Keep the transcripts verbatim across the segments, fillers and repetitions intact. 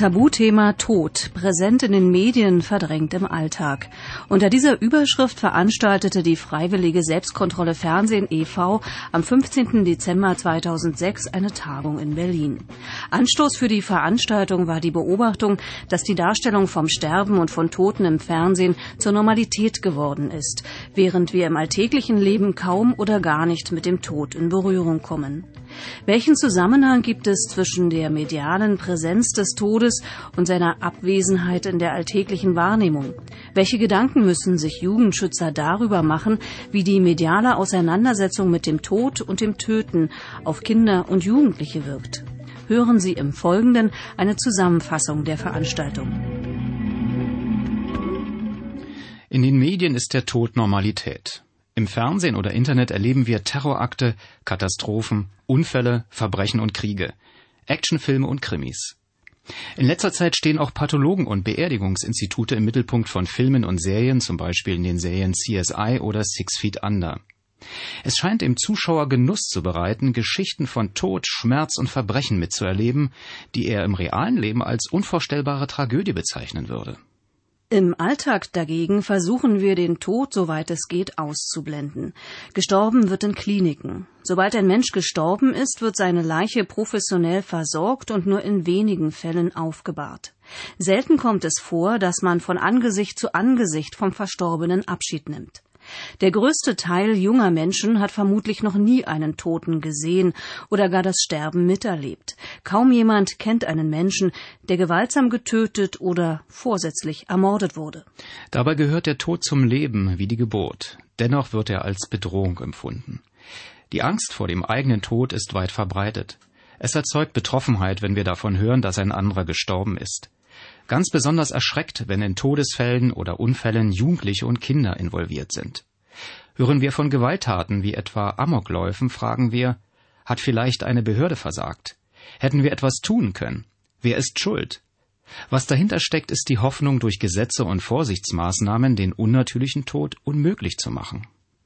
Tabuthema Tod, präsent in den Medien, verdrängt im Alltag. Unter dieser Überschrift veranstaltete die Freiwillige Selbstkontrolle Fernsehen e V am fünfzehnten Dezember zweitausendsechs eine Tagung in Berlin. Anstoß für die Veranstaltung war die Beobachtung, dass die Darstellung vom Sterben und von Toten im Fernsehen zur Normalität geworden ist, während wir im alltäglichen Leben kaum oder gar nicht mit dem Tod in Berührung kommen. Welchen Zusammenhang gibt es zwischen der medialen Präsenz des Todes und seiner Abwesenheit in der alltäglichen Wahrnehmung? Welche Gedanken müssen sich Jugendschützer darüber machen, wie die mediale Auseinandersetzung mit dem Tod und dem Töten auf Kinder und Jugendliche wirkt? Hören Sie im Folgenden eine Zusammenfassung der Veranstaltung. In den Medien ist der Tod Normalität. Im Fernsehen oder Internet erleben wir Terrorakte, Katastrophen, Unfälle, Verbrechen und Kriege, Actionfilme und Krimis. In letzter Zeit stehen auch Pathologen und Beerdigungsinstitute im Mittelpunkt von Filmen und Serien, zum Beispiel in den Serien C S I oder Six Feet Under. Es scheint dem Zuschauer Genuss zu bereiten, Geschichten von Tod, Schmerz und Verbrechen mitzuerleben, die er im realen Leben als unvorstellbare Tragödie bezeichnen würde. Im Alltag dagegen versuchen wir, den Tod, soweit es geht, auszublenden. Gestorben wird in Kliniken. Sobald ein Mensch gestorben ist, wird seine Leiche professionell versorgt und nur in wenigen Fällen aufgebahrt. Selten kommt es vor, dass man von Angesicht zu Angesicht vom Verstorbenen Abschied nimmt. Der größte Teil junger Menschen hat vermutlich noch nie einen Toten gesehen oder gar das Sterben miterlebt. Kaum jemand kennt einen Menschen, der gewaltsam getötet oder vorsätzlich ermordet wurde. Dabei gehört der Tod zum Leben wie die Geburt. Dennoch wird er als Bedrohung empfunden. Die Angst vor dem eigenen Tod ist weit verbreitet. Es erzeugt Betroffenheit, wenn wir davon hören, dass ein anderer gestorben ist. Ganz besonders erschreckt, wenn in Todesfällen oder Unfällen Jugendliche und Kinder involviert sind. Hören wir von Gewalttaten wie etwa Amokläufen, fragen wir, hat vielleicht eine Behörde versagt? Hätten wir etwas tun können? Wer ist schuld? Was dahinter steckt, ist die Hoffnung, durch Gesetze und Vorsichtsmaßnahmen den unnatürlichen Tod unmöglich zu machen.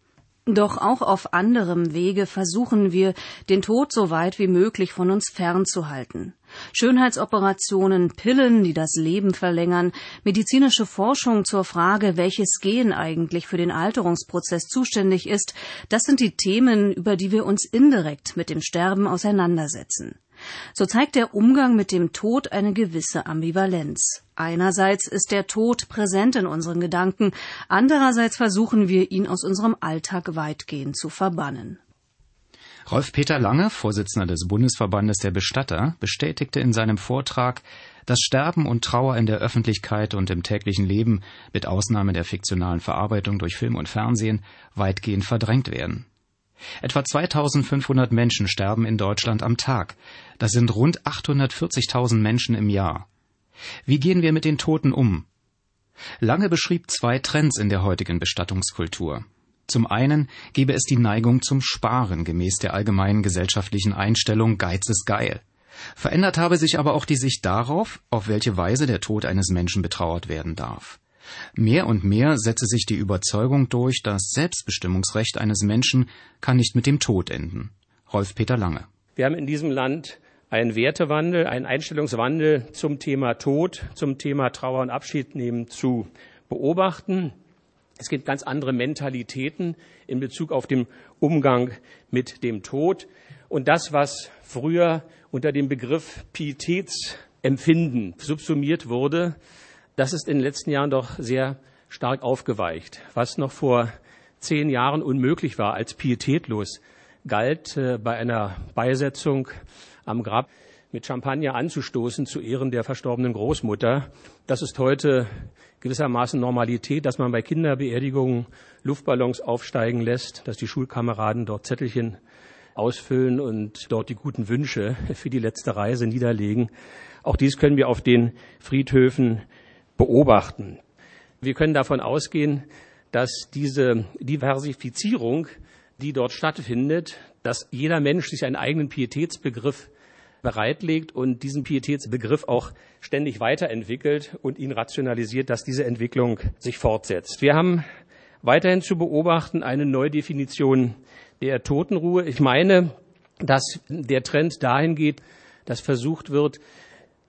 Doch auch auf anderem Wege versuchen wir, den Tod so weit wie möglich von uns fernzuhalten. Schönheitsoperationen, Pillen, die das Leben verlängern, medizinische Forschung zur Frage, welches Gen eigentlich für den Alterungsprozess zuständig ist, das sind die Themen, über die wir uns indirekt mit dem Sterben auseinandersetzen. So zeigt der Umgang mit dem Tod eine gewisse Ambivalenz. Einerseits ist der Tod präsent in unseren Gedanken, andererseits versuchen wir, ihn aus unserem Alltag weitgehend zu verbannen. Rolf-Peter Lange, Vorsitzender des Bundesverbandes der Bestatter, bestätigte in seinem Vortrag, dass Sterben und Trauer in der Öffentlichkeit und im täglichen Leben, mit Ausnahme der fiktionalen Verarbeitung durch Film und Fernsehen, weitgehend verdrängt werden. Etwa zweitausendfünfhundert Menschen sterben in Deutschland am Tag. Das sind rund achthundertvierzigtausend Menschen im Jahr. Wie gehen wir mit den Toten um? Lange beschrieb zwei Trends in der heutigen Bestattungskultur. Zum einen gebe es die Neigung zum Sparen gemäß der allgemeinen gesellschaftlichen Einstellung Geiz ist geil. Verändert habe sich aber auch die Sicht darauf, auf welche Weise der Tod eines Menschen betrauert werden darf. Mehr und mehr setze sich die Überzeugung durch, das Selbstbestimmungsrecht eines Menschen kann nicht mit dem Tod enden. Rolf-Peter Lange. Wir haben in diesem Land einen Wertewandel, einen Einstellungswandel zum Thema Tod, zum Thema Trauer und Abschied nehmen zu beobachten. Es gibt ganz andere Mentalitäten in Bezug auf den Umgang mit dem Tod. Und das, was früher unter dem Begriff Pietätsempfinden subsumiert wurde, das ist in den letzten Jahren doch sehr stark aufgeweicht. Was noch vor zehn Jahren unmöglich war, als pietätlos galt, äh, bei einer Beisetzung am Grab mit Champagner anzustoßen zu Ehren der verstorbenen Großmutter. Das ist heute gewissermaßen Normalität, dass man bei Kinderbeerdigungen Luftballons aufsteigen lässt, dass die Schulkameraden dort Zettelchen ausfüllen und dort die guten Wünsche für die letzte Reise niederlegen. Auch dies können wir auf den Friedhöfen beobachten. Wir können davon ausgehen, dass diese Diversifizierung, die dort stattfindet, dass jeder Mensch sich einen eigenen Pietätsbegriff bereitlegt und diesen Pietätsbegriff auch ständig weiterentwickelt und ihn rationalisiert, dass diese Entwicklung sich fortsetzt. Wir haben weiterhin zu beobachten eine Neudefinition der Totenruhe. Ich meine, dass der Trend dahin geht, dass versucht wird,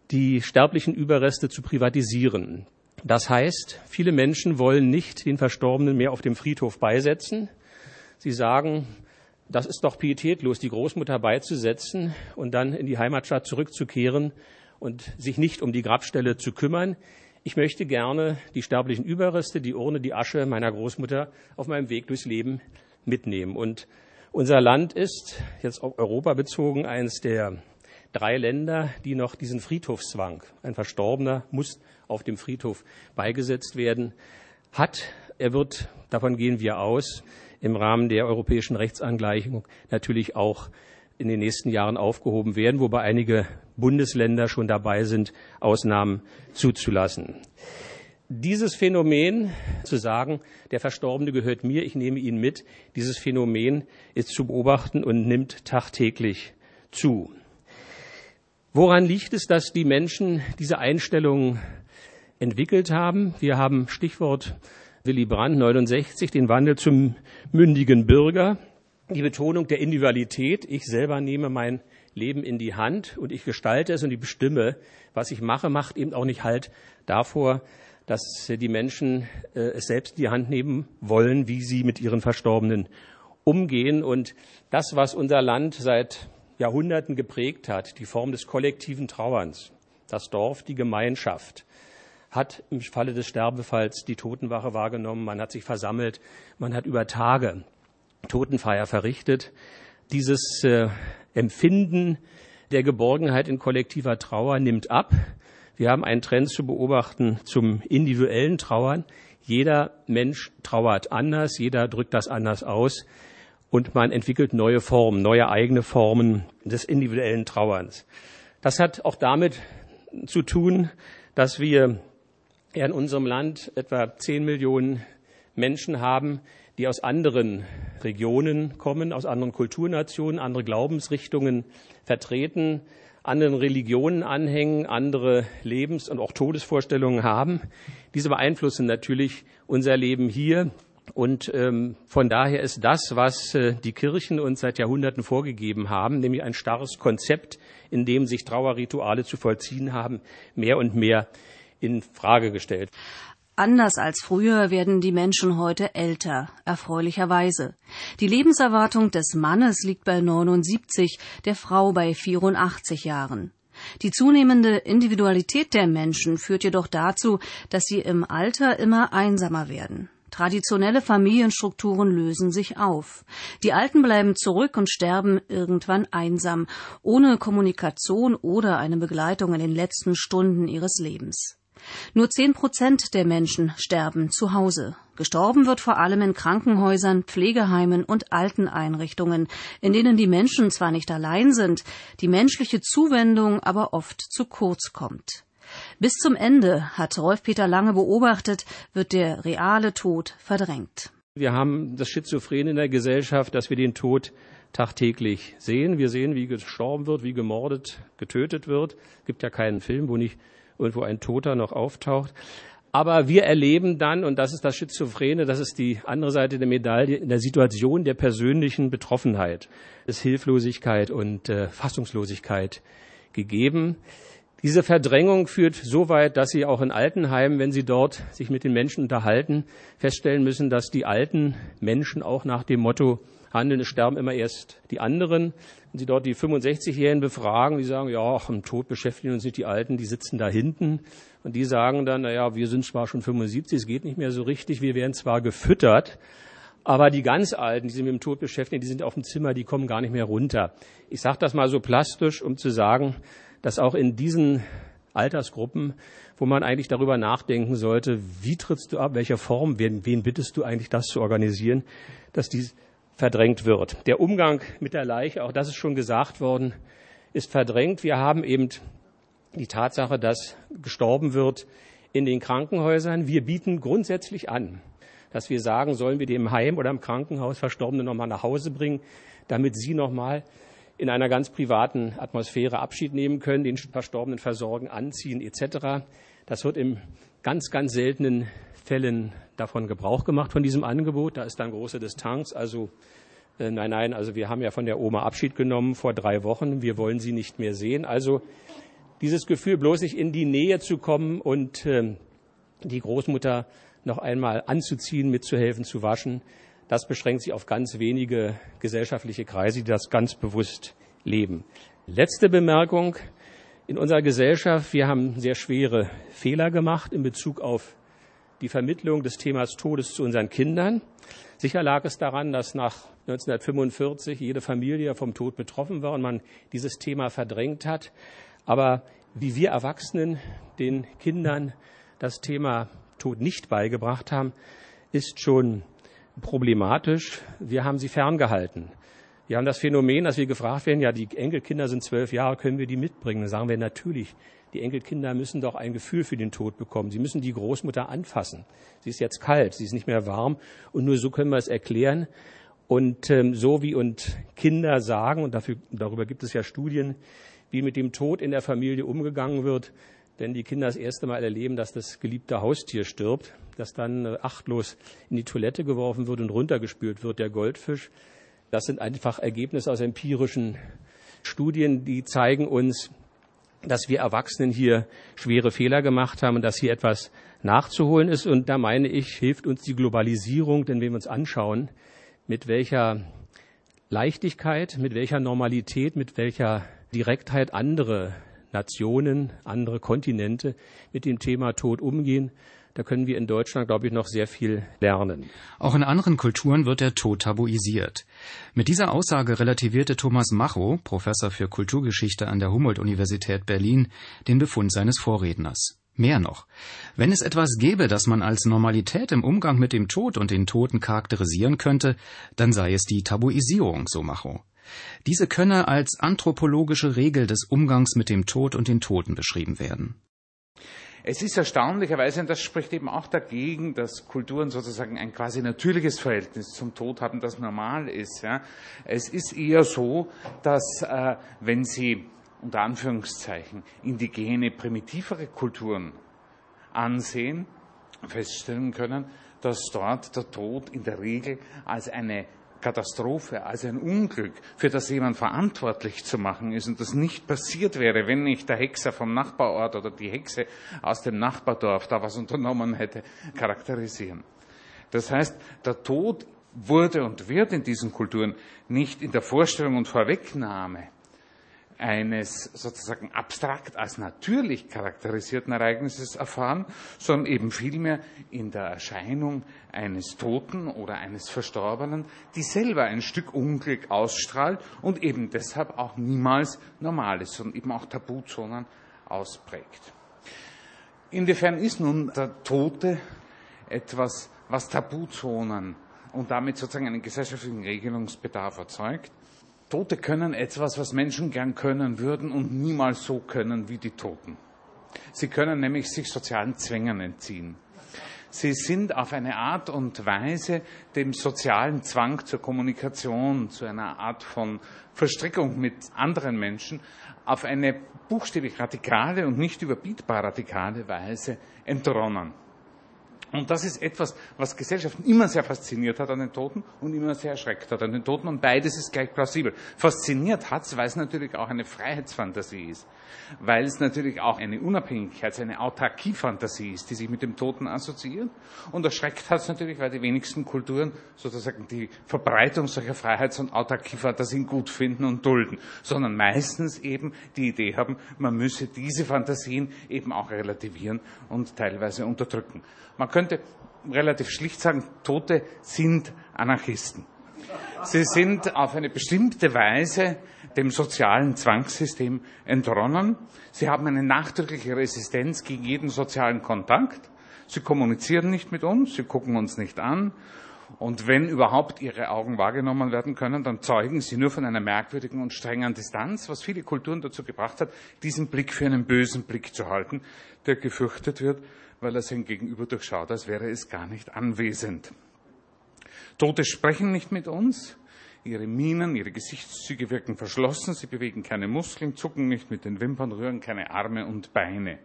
die sterblichen Überreste zu privatisieren. Das heißt, viele Menschen wollen nicht den Verstorbenen mehr auf dem Friedhof beisetzen. Sie sagen, das ist doch pietätlos, die Großmutter beizusetzen und dann in die Heimatstadt zurückzukehren und sich nicht um die Grabstelle zu kümmern. Ich möchte gerne die sterblichen Überreste, die Urne, die Asche meiner Großmutter auf meinem Weg durchs Leben mitnehmen. Und unser Land ist, jetzt auf Europa bezogen, eines der drei Länder, die noch diesen Friedhofszwang, ein Verstorbener muss auf dem Friedhof beigesetzt werden, hat. Er wird, davon gehen wir aus, im Rahmen der europäischen Rechtsangleichung natürlich auch in den nächsten Jahren aufgehoben werden, wobei einige Bundesländer schon dabei sind, Ausnahmen zuzulassen. Dieses Phänomen, zu sagen, der Verstorbene gehört mir, ich nehme ihn mit, dieses Phänomen ist zu beobachten und nimmt tagtäglich zu. Woran liegt es, dass die Menschen diese Einstellung entwickelt haben? Wir haben Stichwort Willy Brandt neunundsechzig, den Wandel zum mündigen Bürger, die Betonung der Individualität. Ich selber nehme mein Leben in die Hand und ich gestalte es und ich bestimme, was ich mache, macht eben auch nicht Halt davor, dass die Menschen äh, es selbst in die Hand nehmen wollen, wie sie mit ihren Verstorbenen umgehen. Und das, was unser Land seit Jahrhunderten geprägt hat, die Form des kollektiven Trauerns, das Dorf, die Gemeinschaft, hat im Falle des Sterbefalls die Totenwache wahrgenommen. Man hat sich versammelt, man hat über Tage Totenfeier verrichtet. Dieses äh, Empfinden der Geborgenheit in kollektiver Trauer nimmt ab. Wir haben einen Trend zu beobachten zum individuellen Trauern. Jeder Mensch trauert anders, jeder drückt das anders aus und man entwickelt neue Formen, neue eigene Formen des individuellen Trauerns. Das hat auch damit zu tun, dass wir in unserem Land etwa zehn Millionen Menschen haben, die aus anderen Regionen kommen, aus anderen Kulturnationen, andere Glaubensrichtungen vertreten, anderen Religionen anhängen, andere Lebens- und auch Todesvorstellungen haben. Diese beeinflussen natürlich unser Leben hier. Und ähm, von daher ist das, was äh, die Kirchen uns seit Jahrhunderten vorgegeben haben, nämlich ein starres Konzept, in dem sich Trauerrituale zu vollziehen haben, mehr und mehr in Frage gestellt. Anders als früher werden die Menschen heute älter, erfreulicherweise. Die Lebenserwartung des Mannes liegt bei neunundsiebzig, der Frau bei vierundachtzig Jahren. Die zunehmende Individualität der Menschen führt jedoch dazu, dass sie im Alter immer einsamer werden. Traditionelle Familienstrukturen lösen sich auf. Die Alten bleiben zurück und sterben irgendwann einsam, ohne Kommunikation oder eine Begleitung in den letzten Stunden ihres Lebens. Nur zehn Prozent der Menschen sterben zu Hause. Gestorben wird vor allem in Krankenhäusern, Pflegeheimen und Alteneinrichtungen, in denen die Menschen zwar nicht allein sind, die menschliche Zuwendung aber oft zu kurz kommt. Bis zum Ende, hat Rolf-Peter Lange beobachtet, wird der reale Tod verdrängt. Wir haben das Schizophren in der Gesellschaft, dass wir den Tod tagtäglich sehen. Wir sehen, wie gestorben wird, wie gemordet, getötet wird. Es gibt ja keinen Film, wo nicht irgendwo ein Toter noch auftaucht. Aber wir erleben dann, und das ist das Schizophrene, das ist die andere Seite der Medaille, in der Situation der persönlichen Betroffenheit, ist Hilflosigkeit und äh, Fassungslosigkeit gegeben. Diese Verdrängung führt so weit, dass Sie auch in Altenheimen, wenn Sie dort sich mit den Menschen unterhalten, feststellen müssen, dass die alten Menschen auch nach dem Motto handeln, es sterben immer erst die anderen. Wenn Sie dort die fünfundsechzigjährigen befragen, die sagen, ja, ach, im Tod beschäftigen uns nicht die Alten, die sitzen da hinten. Und die sagen dann, naja, wir sind zwar schon fünfundsiebzig, es geht nicht mehr so richtig, wir werden zwar gefüttert, aber die ganz Alten, die sich mit dem Tod beschäftigen, die sind auf dem Zimmer, die kommen gar nicht mehr runter. Ich sage das mal so plastisch, um zu sagen, dass auch in diesen Altersgruppen, wo man eigentlich darüber nachdenken sollte, wie trittst du ab, welcher Form, wen, wen bittest du eigentlich, das zu organisieren, dass dies verdrängt wird. Der Umgang mit der Leiche, auch das ist schon gesagt worden, ist verdrängt. Wir haben eben die Tatsache, dass gestorben wird in den Krankenhäusern. Wir bieten grundsätzlich an, dass wir sagen, sollen wir dem im Heim oder im Krankenhaus Verstorbene nochmal nach Hause bringen, damit sie nochmal in einer ganz privaten Atmosphäre Abschied nehmen können, den Verstorbenen versorgen, anziehen et cetera. Das wird in ganz, ganz seltenen Fällen davon Gebrauch gemacht, von diesem Angebot. Da ist dann große Distanz. Also äh, nein, nein, also wir haben ja von der Oma Abschied genommen vor drei Wochen. Wir wollen sie nicht mehr sehen. Also Dieses Gefühl, bloß nicht in die Nähe zu kommen und äh, die Großmutter noch einmal anzuziehen, mitzuhelfen, zu waschen, das beschränkt sich auf ganz wenige gesellschaftliche Kreise, die das ganz bewusst leben. Letzte Bemerkung. In unserer Gesellschaft, wir haben sehr schwere Fehler gemacht in Bezug auf die Vermittlung des Themas Todes zu unseren Kindern. Sicher lag es daran, dass nach neunzehnhundertfünfundvierzig jede Familie vom Tod betroffen war und man dieses Thema verdrängt hat. Aber wie wir Erwachsenen den Kindern das Thema Tod nicht beigebracht haben, ist schon problematisch. Wir haben sie ferngehalten. Wir haben das Phänomen, dass wir gefragt werden, ja, die Enkelkinder sind zwölf Jahre, können wir die mitbringen? Dann sagen wir natürlich, die Enkelkinder müssen doch ein Gefühl für den Tod bekommen. Sie müssen die Großmutter anfassen. Sie ist jetzt kalt, sie ist nicht mehr warm und nur so können wir es erklären. Und ähm, so wie und Kinder sagen, und dafür, darüber gibt es ja Studien, wie mit dem Tod in der Familie umgegangen wird, wenn die Kinder das erste Mal erleben, dass das geliebte Haustier stirbt, dass dann äh, achtlos in die Toilette geworfen wird und runtergespült wird, der Goldfisch. Das sind einfach Ergebnisse aus empirischen Studien, die zeigen uns, dass wir Erwachsenen hier schwere Fehler gemacht haben und dass hier etwas nachzuholen ist. Und da meine ich, hilft uns die Globalisierung, denn wenn wir uns anschauen, mit welcher Leichtigkeit, mit welcher Normalität, mit welcher Direktheit andere Nationen, andere Kontinente mit dem Thema Tod umgehen, da können wir in Deutschland, glaube ich, noch sehr viel lernen. Auch in anderen Kulturen wird der Tod tabuisiert. Mit dieser Aussage relativierte Thomas Macho, Professor für Kulturgeschichte an der Humboldt-Universität Berlin, den Befund seines Vorredners. Mehr noch. Wenn es etwas gäbe, das man als Normalität im Umgang mit dem Tod und den Toten charakterisieren könnte, dann sei es die Tabuisierung, so Macho. Diese könne als anthropologische Regel des Umgangs mit dem Tod und den Toten beschrieben werden. Es ist erstaunlicherweise, und das spricht eben auch dagegen, dass Kulturen sozusagen ein quasi natürliches Verhältnis zum Tod haben, das normal ist. Ja. Es ist eher so, dass äh, wenn Sie unter Anführungszeichen indigene, primitivere Kulturen ansehen, feststellen können, dass dort der Tod in der Regel als eine Katastrophe, als ein Unglück, für das jemand verantwortlich zu machen ist und das nicht passiert wäre, wenn nicht der Hexer vom Nachbarort oder die Hexe aus dem Nachbardorf da was unternommen hätte, charakterisieren. Das heißt, der Tod wurde und wird in diesen Kulturen nicht in der Vorstellung und Vorwegnahme eines sozusagen abstrakt als natürlich charakterisierten Ereignisses erfahren, sondern eben vielmehr in der Erscheinung eines Toten oder eines Verstorbenen, die selber ein Stück Unglück ausstrahlt und eben deshalb auch niemals normal ist, sondern eben auch Tabuzonen ausprägt. Inwiefern ist nun der Tote etwas, was Tabuzonen und damit sozusagen einen gesellschaftlichen Regelungsbedarf erzeugt? Tote können etwas, was Menschen gern können würden und niemals so können wie die Toten. Sie können nämlich sich sozialen Zwängen entziehen. Sie sind auf eine Art und Weise dem sozialen Zwang zur Kommunikation, zu einer Art von Verstrickung mit anderen Menschen, auf eine buchstäblich radikale und nicht überbietbar radikale Weise entronnen. Und das ist etwas, was Gesellschaften immer sehr fasziniert hat an den Toten und immer sehr erschreckt hat an den Toten. Und beides ist gleich plausibel. Fasziniert hat es, weil es natürlich auch eine Freiheitsfantasie ist. Weil es natürlich auch eine Unabhängigkeits-, eine Autarkie-Fantasie ist, die sich mit dem Toten assoziiert. Und erschreckt hat es natürlich, weil die wenigsten Kulturen sozusagen die Verbreitung solcher Freiheits- und Autarkie-Fantasien gut finden und dulden. Sondern meistens eben die Idee haben, man müsse diese Fantasien eben auch relativieren und teilweise unterdrücken. Man könnte relativ schlicht sagen, Tote sind Anarchisten. Sie sind auf eine bestimmte Weise dem sozialen Zwangssystem entronnen. Sie haben eine nachdrückliche Resistenz gegen jeden sozialen Kontakt. Sie kommunizieren nicht mit uns, sie gucken uns nicht an. Und wenn überhaupt ihre Augen wahrgenommen werden können, dann zeugen sie nur von einer merkwürdigen und strengen Distanz, was viele Kulturen dazu gebracht hat, diesen Blick für einen bösen Blick zu halten, der gefürchtet wird, weil er sein Gegenüber durchschaut, als wäre es gar nicht anwesend. Tote sprechen nicht mit uns. Ihre Mienen, ihre Gesichtszüge wirken verschlossen. Sie bewegen keine Muskeln, zucken nicht mit den Wimpern, rühren keine Arme und Beine.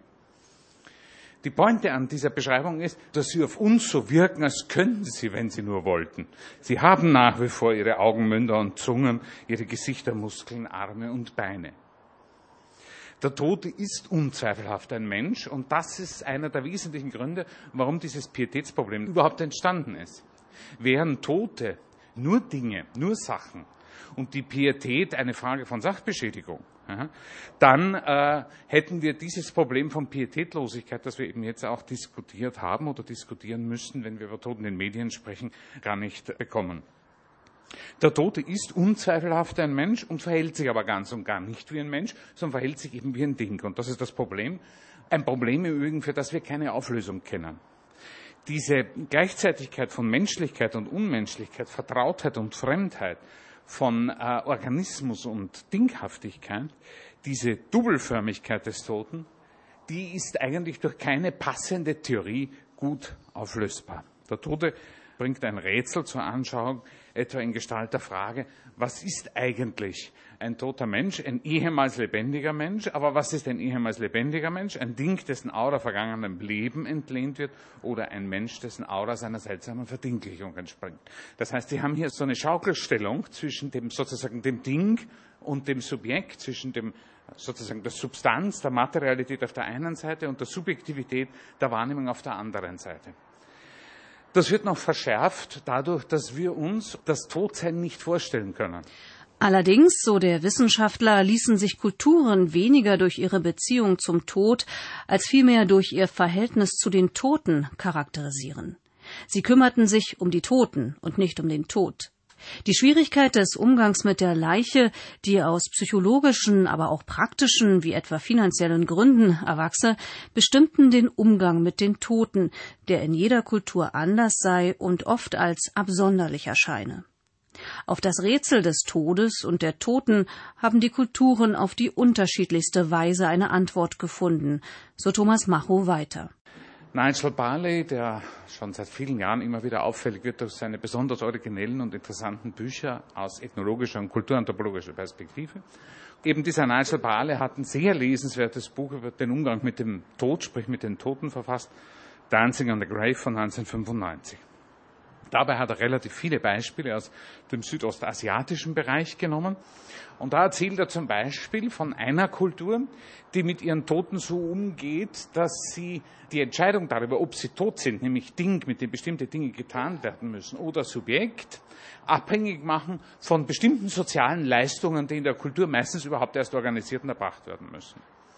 Die Pointe an dieser Beschreibung ist, dass sie auf uns so wirken, als könnten sie, wenn sie nur wollten. Sie haben nach wie vor ihre Augen, Münder und Zungen, ihre Gesichter, Muskeln, Arme und Beine. Der Tote ist unzweifelhaft ein Mensch und das ist einer der wesentlichen Gründe, warum dieses Pietätsproblem überhaupt entstanden ist. Wären Tote nur Dinge, nur Sachen und die Pietät eine Frage von Sachbeschädigung, ja, dann äh, hätten wir dieses Problem von Pietätlosigkeit, das wir eben jetzt auch diskutiert haben oder diskutieren müssen, wenn wir über Toten in den Medien sprechen, gar nicht bekommen. Der Tote ist unzweifelhaft ein Mensch und verhält sich aber ganz und gar nicht wie ein Mensch, sondern verhält sich eben wie ein Ding. Und das ist das Problem. Ein Problem im Übrigen, für das wir keine Auflösung kennen. Diese Gleichzeitigkeit von Menschlichkeit und Unmenschlichkeit, Vertrautheit und Fremdheit, von äh, Organismus und Dinghaftigkeit, diese Doppelförmigkeit des Toten, die ist eigentlich durch keine passende Theorie gut auflösbar. Der Tote bringt ein Rätsel zur Anschauung, etwa in Gestalt der Frage, was ist eigentlich ein toter Mensch, ein ehemals lebendiger Mensch, aber was ist ein ehemals lebendiger Mensch? Ein Ding, dessen Aura vergangenem Leben entlehnt wird oder ein Mensch, dessen Aura seiner seltsamen Verdinglichung entspringt. Das heißt, Sie haben hier so eine Schaukelstellung zwischen dem sozusagen dem Ding und dem Subjekt, zwischen dem sozusagen der Substanz, der Materialität auf der einen Seite und der Subjektivität der Wahrnehmung auf der anderen Seite. Das wird noch verschärft dadurch, dass wir uns das Todsein nicht vorstellen können. Allerdings, so der Wissenschaftler, ließen sich Kulturen weniger durch ihre Beziehung zum Tod als vielmehr durch ihr Verhältnis zu den Toten charakterisieren. Sie kümmerten sich um die Toten und nicht um den Tod. Die Schwierigkeit des Umgangs mit der Leiche, die aus psychologischen, aber auch praktischen, wie etwa finanziellen Gründen erwachse, bestimmten den Umgang mit den Toten, der in jeder Kultur anders sei und oft als absonderlich erscheine. Auf das Rätsel des Todes und der Toten haben die Kulturen auf die unterschiedlichste Weise eine Antwort gefunden, so Thomas Macho weiter. Nigel Barley, der schon seit vielen Jahren immer wieder auffällig wird durch seine besonders originellen und interessanten Bücher aus ethnologischer und kulturanthropologischer Perspektive. Eben dieser Nigel Barley hat ein sehr lesenswertes Buch über den Umgang mit dem Tod, sprich mit den Toten verfasst, Dancing on the Grave von neunzehnhundertfünfundneunzig. Dabei hat er relativ viele Beispiele aus dem südostasiatischen Bereich genommen. Und da erzählt er zum Beispiel von einer Kultur, die mit ihren Toten so umgeht, dass sie die Entscheidung darüber, ob sie tot sind, nämlich Ding, mit dem bestimmte Dinge getan werden müssen, oder Subjekt, abhängig machen von bestimmten sozialen Leistungen, die in der Kultur meistens überhaupt erst organisiert und erbracht werden müssen.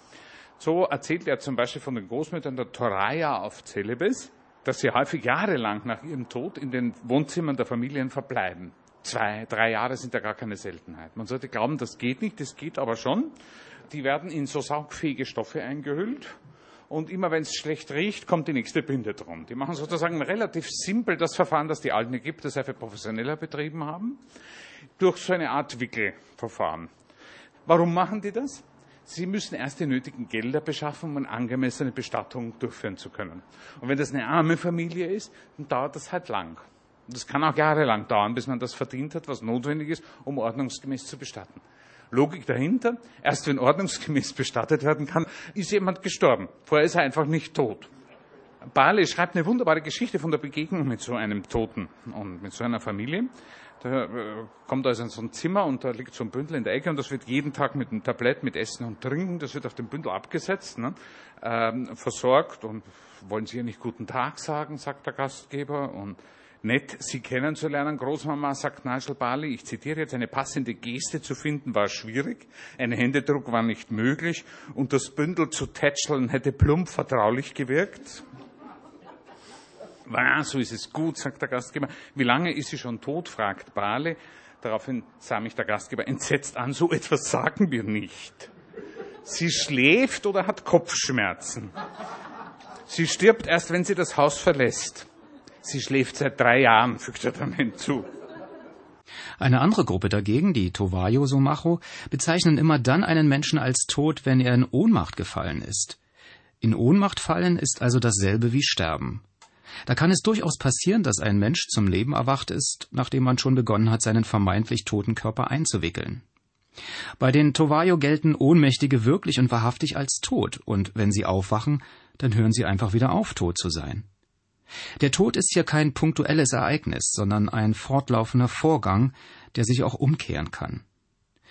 So erzählt er zum Beispiel von den Großmüttern der Toraya auf Celebes, dass sie häufig jahrelang nach ihrem Tod in den Wohnzimmern der Familien verbleiben. Zwei, drei Jahre sind ja gar keine Seltenheit. Man sollte glauben, das geht nicht, das geht aber schon. Die werden in so saugfähige Stoffe eingehüllt und immer wenn es schlecht riecht, kommt die nächste Binde drum. Die machen sozusagen relativ simpel das Verfahren, das die alten Ägypter sehr viel professioneller betrieben haben, durch so eine Art Wickelverfahren. Warum machen die das? Sie müssen erst die nötigen Gelder beschaffen, um eine angemessene Bestattung durchführen zu können. Und wenn das eine arme Familie ist, dann dauert das halt lang. Und das kann auch jahrelang dauern, bis man das verdient hat, was notwendig ist, um ordnungsgemäß zu bestatten. Logik dahinter, erst wenn ordnungsgemäß bestattet werden kann, ist jemand gestorben. Vorher ist er einfach nicht tot. Barley schreibt eine wunderbare Geschichte von der Begegnung mit so einem Toten und mit so einer Familie. Da kommt also in so ein Zimmer und da liegt so ein Bündel in der Ecke und das wird jeden Tag mit einem Tablett, mit Essen und Trinken, das wird auf dem Bündel abgesetzt, ne, ähm, versorgt. Und wollen Sie hier nicht guten Tag sagen, sagt der Gastgeber. Und nett, Sie kennenzulernen, Großmama, sagt Nigel Barley, ich zitiere jetzt, eine passende Geste zu finden war schwierig, ein Händedruck war nicht möglich und das Bündel zu tätscheln hätte plump vertraulich gewirkt. Ja, so ist es gut, sagt der Gastgeber. Wie lange ist sie schon tot, fragt Barley. Daraufhin sah mich der Gastgeber entsetzt an, so etwas sagen wir nicht. Sie schläft oder hat Kopfschmerzen. Sie stirbt erst, wenn sie das Haus verlässt. Sie schläft seit drei Jahren, fügt er dann hinzu. Eine andere Gruppe dagegen, die Tovayo Somacho, bezeichnen immer dann einen Menschen als tot, wenn er in Ohnmacht gefallen ist. In Ohnmacht fallen ist also dasselbe wie sterben. Da kann es durchaus passieren, dass ein Mensch zum Leben erwacht ist, nachdem man schon begonnen hat, seinen vermeintlich toten Körper einzuwickeln. Bei den Tovayo gelten Ohnmächtige wirklich und wahrhaftig als tot, und wenn sie aufwachen, dann hören sie einfach wieder auf, tot zu sein. Der Tod ist hier kein punktuelles Ereignis, sondern ein fortlaufender Vorgang, der sich auch umkehren kann.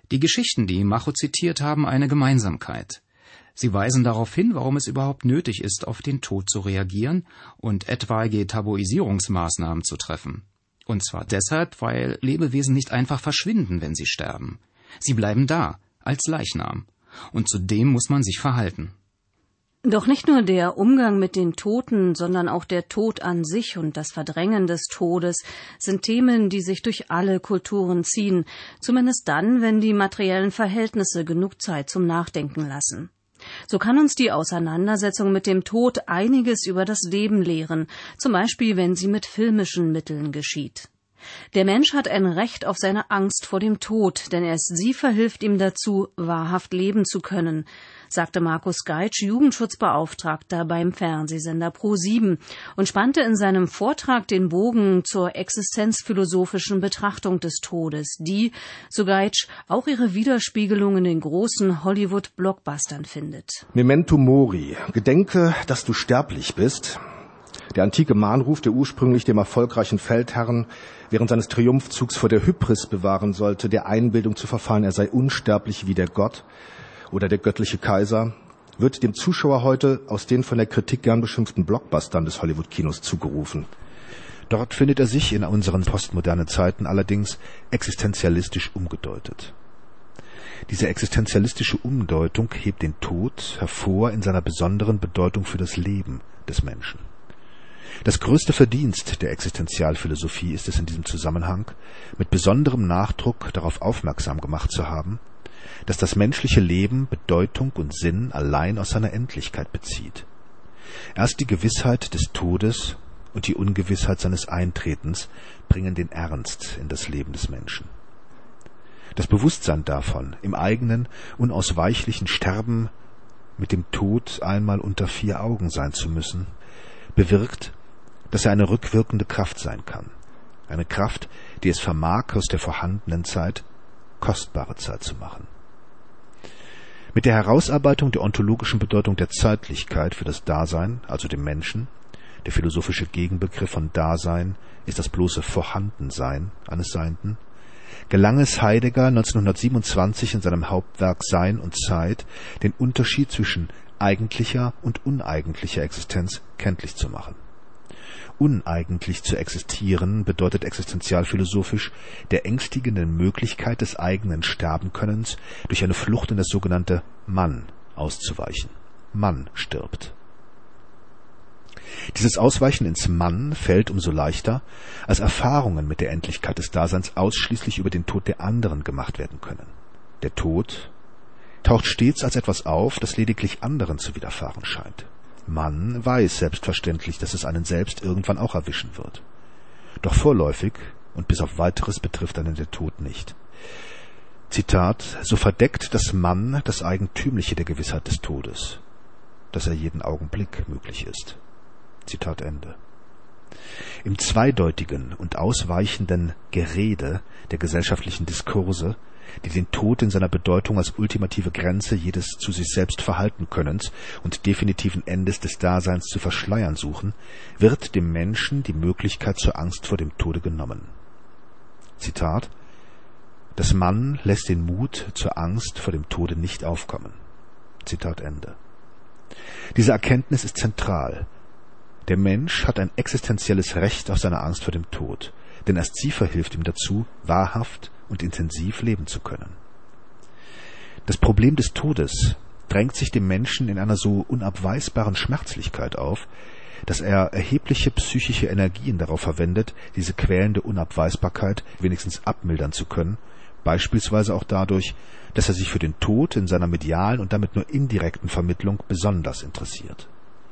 Die Geschichten, die Macho zitiert, haben eine Gemeinsamkeit. Sie weisen darauf hin, warum es überhaupt nötig ist, auf den Tod zu reagieren und etwaige Tabuisierungsmaßnahmen zu treffen. Und zwar deshalb, weil Lebewesen nicht einfach verschwinden, wenn sie sterben. Sie bleiben da, als Leichnam. Und zu dem muss man sich verhalten. Doch nicht nur der Umgang mit den Toten, sondern auch der Tod an sich und das Verdrängen des Todes sind Themen, die sich durch alle Kulturen ziehen, zumindest dann, wenn die materiellen Verhältnisse genug Zeit zum Nachdenken lassen. So kann uns die Auseinandersetzung mit dem Tod einiges über das Leben lehren, zum Beispiel wenn sie mit filmischen Mitteln geschieht. Der Mensch hat ein Recht auf seine Angst vor dem Tod, denn erst sie verhilft ihm dazu, wahrhaft leben zu können, sagte Markus Geitsch, Jugendschutzbeauftragter beim Fernsehsender Pro sieben und spannte in seinem Vortrag den Bogen zur existenzphilosophischen Betrachtung des Todes, die, so Geitsch, auch ihre Widerspiegelung in den großen Hollywood-Blockbustern findet. Memento mori, gedenke, dass du sterblich bist. Der antike Mahnruf, der ursprünglich dem erfolgreichen Feldherrn während seines Triumphzugs vor der Hybris bewahren sollte, der Einbildung zu verfallen, er sei unsterblich wie der Gott oder der göttliche Kaiser, wird dem Zuschauer heute aus den von der Kritik gern beschimpften Blockbustern des Hollywood-Kinos zugerufen. Dort findet er sich in unseren postmodernen Zeiten allerdings existenzialistisch umgedeutet. Diese existenzialistische Umdeutung hebt den Tod hervor in seiner besonderen Bedeutung für das Leben des Menschen. Das größte Verdienst der Existenzialphilosophie ist es in diesem Zusammenhang, mit besonderem Nachdruck darauf aufmerksam gemacht zu haben, dass das menschliche Leben Bedeutung und Sinn allein aus seiner Endlichkeit bezieht. Erst die Gewissheit des Todes und die Ungewissheit seines Eintretens bringen den Ernst in das Leben des Menschen. Das Bewusstsein davon, im eigenen, unausweichlichen Sterben mit dem Tod einmal unter vier Augen sein zu müssen, bewirkt, dass er eine rückwirkende Kraft sein kann. Eine Kraft, die es vermag, aus der vorhandenen Zeit kostbare Zeit zu machen. Mit der Herausarbeitung der ontologischen Bedeutung der Zeitlichkeit für das Dasein, also dem Menschen, der philosophische Gegenbegriff von Dasein ist das bloße Vorhandensein eines Seienden, gelang es Heidegger neunzehnhundertsiebenundzwanzig in seinem Hauptwerk Sein und Zeit, den Unterschied zwischen eigentlicher und uneigentlicher Existenz kenntlich zu machen. Uneigentlich zu existieren bedeutet existenzialphilosophisch der ängstigenden Möglichkeit des eigenen Sterbenkönnens durch eine Flucht in das sogenannte Mann auszuweichen. Man stirbt. Dieses Ausweichen ins Mann fällt umso leichter, als Erfahrungen mit der Endlichkeit des Daseins ausschließlich über den Tod der anderen gemacht werden können. Der Tod taucht stets als etwas auf, das lediglich anderen zu widerfahren scheint. Man weiß selbstverständlich, dass es einen selbst irgendwann auch erwischen wird. Doch vorläufig und bis auf Weiteres betrifft einen der Tod nicht. Zitat: So verdeckt das Man das Eigentümliche der Gewissheit des Todes, dass er jeden Augenblick möglich ist. Zitat Ende. Im zweideutigen und ausweichenden Gerede der gesellschaftlichen Diskurse, die den Tod in seiner Bedeutung als ultimative Grenze jedes zu sich selbst Verhaltenkönnens und definitiven Endes des Daseins zu verschleiern suchen, wird dem Menschen die Möglichkeit zur Angst vor dem Tode genommen. Zitat: Das Man lässt den Mut zur Angst vor dem Tode nicht aufkommen. Zitat Ende. Diese Erkenntnis ist zentral. Der Mensch hat ein existenzielles Recht auf seine Angst vor dem Tod, denn erst sie verhilft ihm dazu, wahrhaft und intensiv leben zu können. Das Problem des Todes drängt sich dem Menschen in einer so unabweisbaren Schmerzlichkeit auf, dass er erhebliche psychische Energien darauf verwendet, diese quälende Unabweisbarkeit wenigstens abmildern zu können, beispielsweise auch dadurch, dass er sich für den Tod in seiner medialen und damit nur indirekten Vermittlung besonders interessiert.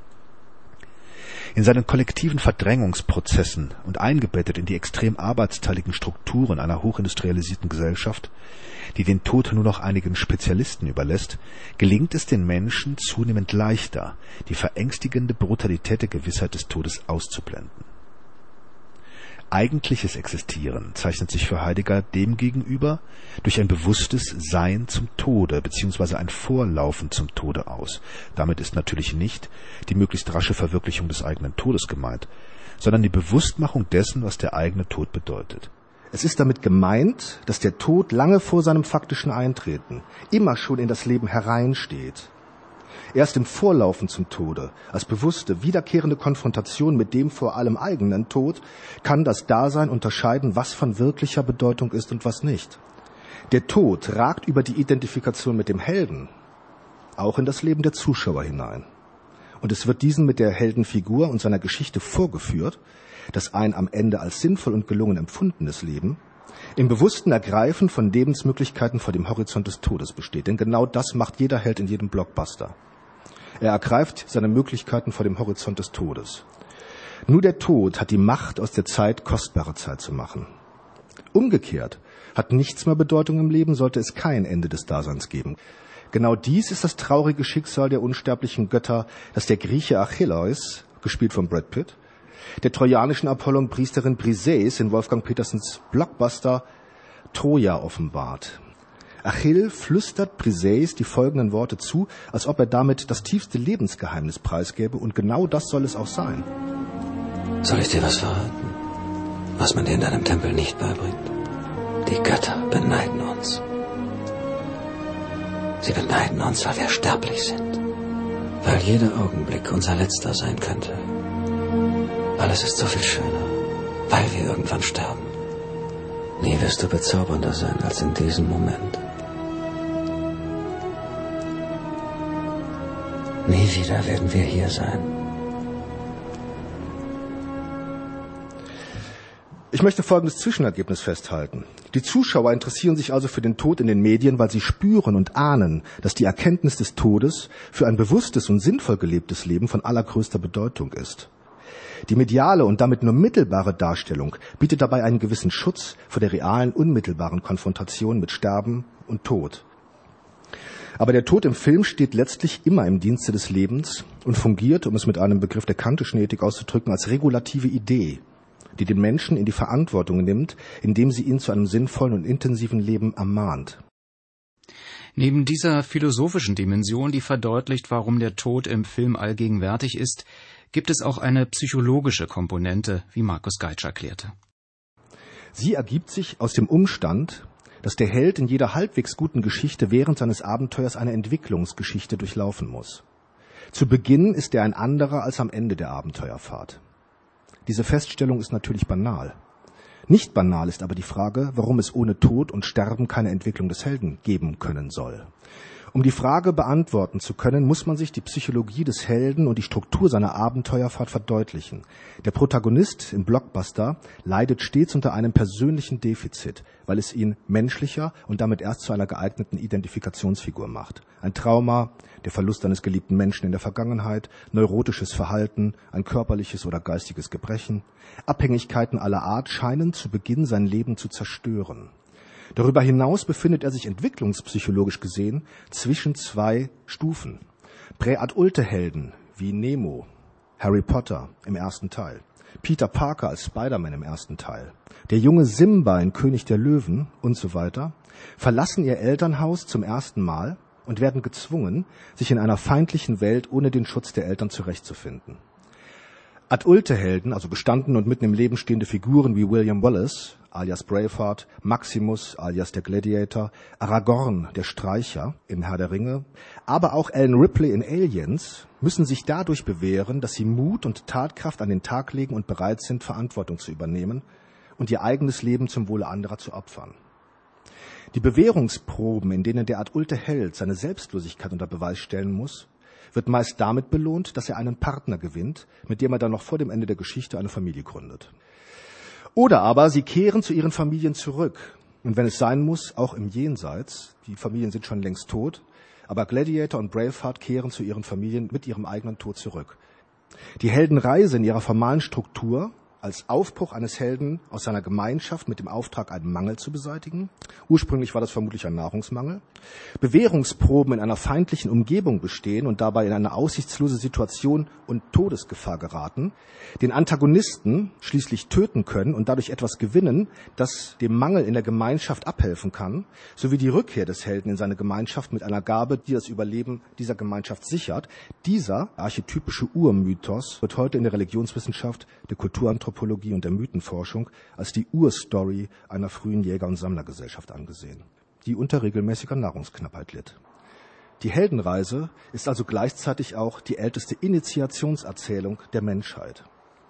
In seinen kollektiven Verdrängungsprozessen und eingebettet in die extrem arbeitsteiligen Strukturen einer hochindustrialisierten Gesellschaft, die den Tod nur noch einigen Spezialisten überlässt, gelingt es den Menschen zunehmend leichter, die verängstigende Brutalität der Gewissheit des Todes auszublenden. Eigentliches Existieren zeichnet sich für Heidegger demgegenüber durch ein bewusstes Sein zum Tode bzw. ein Vorlaufen zum Tode aus. Damit ist natürlich nicht die möglichst rasche Verwirklichung des eigenen Todes gemeint, sondern die Bewusstmachung dessen, was der eigene Tod bedeutet. Es ist damit gemeint, dass der Tod lange vor seinem faktischen Eintreten immer schon in das Leben hereinsteht. Erst im Vorlaufen zum Tode, als bewusste, wiederkehrende Konfrontation mit dem vor allem eigenen Tod, kann das Dasein unterscheiden, was von wirklicher Bedeutung ist und was nicht. Der Tod ragt über die Identifikation mit dem Helden auch in das Leben der Zuschauer hinein. Und es wird diesen mit der Heldenfigur und seiner Geschichte vorgeführt, dass ein am Ende als sinnvoll und gelungen empfundenes Leben im bewussten Ergreifen von Lebensmöglichkeiten vor dem Horizont des Todes besteht. Denn genau das macht jeder Held in jedem Blockbuster. Er ergreift seine Möglichkeiten vor dem Horizont des Todes. Nur der Tod hat die Macht, aus der Zeit kostbare Zeit zu machen. Umgekehrt hat nichts mehr Bedeutung im Leben, sollte es kein Ende des Daseins geben. Genau dies ist das traurige Schicksal der unsterblichen Götter, das der Grieche Achilleus, gespielt von Brad Pitt, der trojanischen Apollon-Priesterin Briseis in Wolfgang Petersens Blockbuster Troja offenbart. Achill flüstert Briseis die folgenden Worte zu, als ob er damit das tiefste Lebensgeheimnis preisgäbe, und genau das soll es auch sein. Soll ich dir was verraten, was man dir in deinem Tempel nicht beibringt? Die Götter beneiden uns. Sie beneiden uns, weil wir sterblich sind, weil jeder Augenblick unser letzter sein könnte. Alles ist so viel schöner, weil wir irgendwann sterben. Nie wirst du bezaubernder sein als in diesem Moment. Nie wieder werden wir hier sein. Ich möchte folgendes Zwischenergebnis festhalten. Die Zuschauer interessieren sich also für den Tod in den Medien, weil sie spüren und ahnen, dass die Erkenntnis des Todes für ein bewusstes und sinnvoll gelebtes Leben von allergrößter Bedeutung ist. Die mediale und damit nur mittelbare Darstellung bietet dabei einen gewissen Schutz vor der realen, unmittelbaren Konfrontation mit Sterben und Tod. Aber der Tod im Film steht letztlich immer im Dienste des Lebens und fungiert, um es mit einem Begriff der kantischen Ethik auszudrücken, als regulative Idee, die den Menschen in die Verantwortung nimmt, indem sie ihn zu einem sinnvollen und intensiven Leben ermahnt. Neben dieser philosophischen Dimension, die verdeutlicht, warum der Tod im Film allgegenwärtig ist, gibt es auch eine psychologische Komponente, wie Markus Geitsch erklärte. Sie ergibt sich aus dem Umstand, dass der Held in jeder halbwegs guten Geschichte während seines Abenteuers eine Entwicklungsgeschichte durchlaufen muss. Zu Beginn ist er ein anderer als am Ende der Abenteuerfahrt. Diese Feststellung ist natürlich banal. Nicht banal ist aber die Frage, warum es ohne Tod und Sterben keine Entwicklung des Helden geben können soll. Um die Frage beantworten zu können, muss man sich die Psychologie des Helden und die Struktur seiner Abenteuerfahrt verdeutlichen. Der Protagonist im Blockbuster leidet stets unter einem persönlichen Defizit, weil es ihn menschlicher und damit erst zu einer geeigneten Identifikationsfigur macht. Ein Trauma, der Verlust eines geliebten Menschen in der Vergangenheit, neurotisches Verhalten, ein körperliches oder geistiges Gebrechen. Abhängigkeiten aller Art scheinen zu Beginn sein Leben zu zerstören. Darüber hinaus befindet er sich entwicklungspsychologisch gesehen zwischen zwei Stufen. Prä-Adulte-Helden wie Nemo, Harry Potter im ersten Teil, Peter Parker als Spider-Man im ersten Teil, der junge Simba in König der Löwen und so weiter, verlassen ihr Elternhaus zum ersten Mal und werden gezwungen, sich in einer feindlichen Welt ohne den Schutz der Eltern zurechtzufinden. Adulte Helden, also gestanden und mitten im Leben stehende Figuren wie William Wallace, alias Braveheart, Maximus, alias der Gladiator, Aragorn, der Streicher im Herr der Ringe, aber auch Ellen Ripley in Aliens, müssen sich dadurch bewähren, dass sie Mut und Tatkraft an den Tag legen und bereit sind, Verantwortung zu übernehmen und ihr eigenes Leben zum Wohle anderer zu opfern. Die Bewährungsproben, in denen der adulte Held seine Selbstlosigkeit unter Beweis stellen muss, wird meist damit belohnt, dass er einen Partner gewinnt, mit dem er dann noch vor dem Ende der Geschichte eine Familie gründet. Oder aber sie kehren zu ihren Familien zurück. Und wenn es sein muss, auch im Jenseits. Die Familien sind schon längst tot. Aber Gladiator und Braveheart kehren zu ihren Familien mit ihrem eigenen Tod zurück. Die Heldenreise in ihrer formalen Struktur als Aufbruch eines Helden aus seiner Gemeinschaft mit dem Auftrag, einen Mangel zu beseitigen. Ursprünglich war das vermutlich ein Nahrungsmangel. Bewährungsproben in einer feindlichen Umgebung bestehen und dabei in eine aussichtslose Situation und Todesgefahr geraten. Den Antagonisten schließlich töten können und dadurch etwas gewinnen, das dem Mangel in der Gemeinschaft abhelfen kann, sowie die Rückkehr des Helden in seine Gemeinschaft mit einer Gabe, die das Überleben dieser Gemeinschaft sichert. Dieser archetypische Urmythos wird heute in der Religionswissenschaft, der Kulturanthropologie Anthropologie und der Mythenforschung als die Urstory einer frühen Jäger- und Sammlergesellschaft angesehen, die unter regelmäßiger Nahrungsknappheit litt. Die Heldenreise ist also gleichzeitig auch die älteste Initiationserzählung der Menschheit.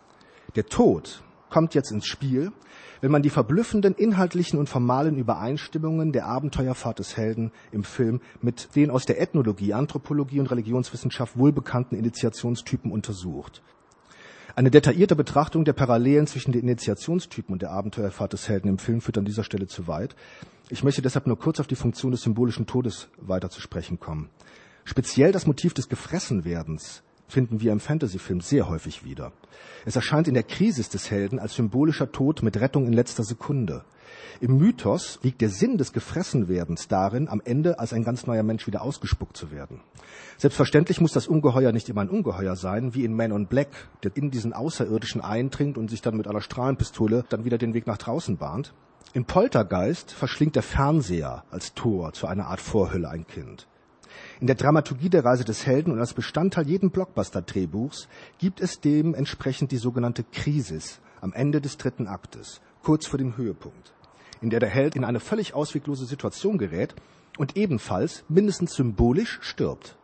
Der Tod kommt jetzt ins Spiel, wenn man die verblüffenden inhaltlichen und formalen Übereinstimmungen der Abenteuerfahrt des Helden im Film mit den aus der Ethnologie, Anthropologie und Religionswissenschaft wohlbekannten Initiationstypen untersucht. Eine detaillierte Betrachtung der Parallelen zwischen den Initiationstypen und der Abenteuerfahrt des Helden im Film führt an dieser Stelle zu weit. Ich möchte deshalb nur kurz auf die Funktion des symbolischen Todes weiter zu sprechen kommen. Speziell das Motiv des Gefressenwerdens finden wir im Fantasyfilm sehr häufig wieder. Es erscheint in der Krisis des Helden als symbolischer Tod mit Rettung in letzter Sekunde. Im Mythos liegt der Sinn des Gefressenwerdens darin, am Ende als ein ganz neuer Mensch wieder ausgespuckt zu werden. Selbstverständlich muss das Ungeheuer nicht immer ein Ungeheuer sein, wie in Man on Black, der in diesen Außerirdischen eindringt und sich dann mit einer Strahlenpistole dann wieder den Weg nach draußen bahnt. In Poltergeist verschlingt der Fernseher als Tor zu einer Art Vorhölle ein Kind. In der Dramaturgie der Reise des Helden und als Bestandteil jeden Blockbuster-Drehbuchs gibt es dementsprechend die sogenannte Krisis am Ende des dritten Aktes, kurz vor dem Höhepunkt, in der der Held in eine völlig ausweglose Situation gerät und ebenfalls mindestens symbolisch stirbt.